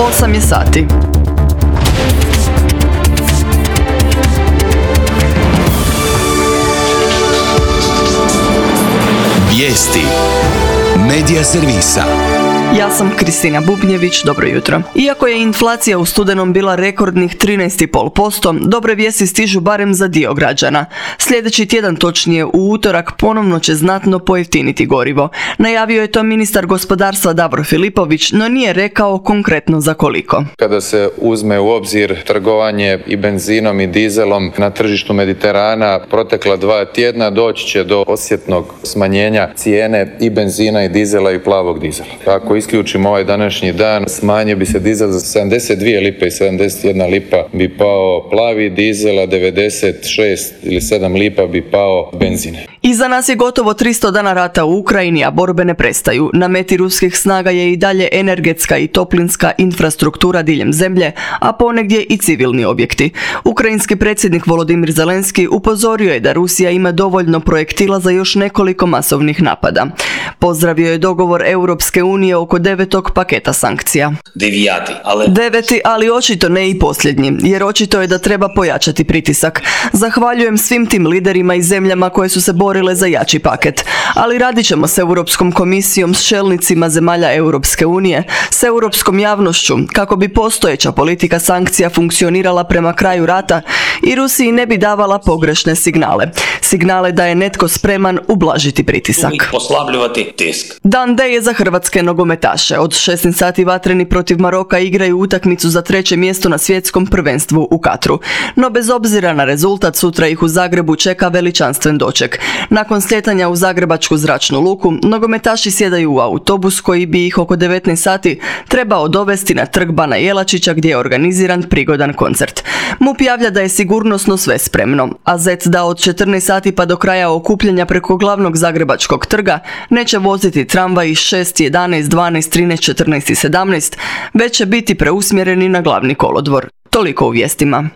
8 je sati. Vijesti Medija servisa. Ja sam Kristina Bubnjević, dobro jutro. Iako je inflacija u studenom bila rekordnih 13,5%, dobre vijesti stižu barem za dio građana. Sljedeći tjedan, točnije u utorak, ponovno će znatno pojeftiniti gorivo. Najavio je to ministar gospodarstva Davor Filipović, no nije rekao konkretno za koliko. Kada se uzme u obzir trgovanje i benzinom i dizelom na tržištu Mediterana protekla 2 tjedna, doći će do osjetnog smanjenja cijene i benzina i dizela i plavog dizela. Ako isključimo ovaj današnji dan, smanjio bi se dizel za 72 lipe i 71 lipa bi pao plavi dizel, a 96 ili 7 lipa bi pao benzin. Iza nas je gotovo 300 dana rata u Ukrajini, a borbe ne prestaju. Na meti ruskih snaga je i dalje energetska i toplinska infrastruktura diljem zemlje, a ponegdje i civilni objekti. Ukrajinski predsjednik Volodimir Zelenski upozorio je da Rusija ima dovoljno projektila za još nekoliko masovnih napada. Pozdravio je dogovor Europske unije oko 9. paketa sankcija. 9. ali očito ne i posljednji, jer očito je da treba pojačati pritisak. Zahvaljujem svim tim liderima i zemljama koje su se borile za jači paket. Ali radit ćemo s Europskom komisijom, s čelnicima zemalja Europske unije, s europskom javnošću, kako bi postojeća politika sankcija funkcionirala prema kraju rata i Rusiji ne bi davala pogrešne signale. Signale da je netko spreman ublažiti pritisak. Dan D je za hrvatske nogometaše. Od 16 sati vatreni protiv Maroka igraju utakmicu za 3. mjesto na svjetskom prvenstvu u Katru. No bez obzira na rezultat, sutra ih u Zagrebu čeka veličanstven doček. Nakon slijetanja u Zagrebačku zračnu luku, nogometaši sjedaju u autobus koji bi ih oko 19 sati trebao dovesti na trg Bana Jelačića gdje je organiziran prigodan koncert. MUP javlja da je sigurnosno sve spremno, a ZEC da od 14 sati pa do kraja okupljanja preko glavnog Zagrebačkog trga neće voziti tramvaj 6, 11, 12, 13, 14 i 17, već će biti preusmjereni na glavni kolodvor. Toliko u vijestima.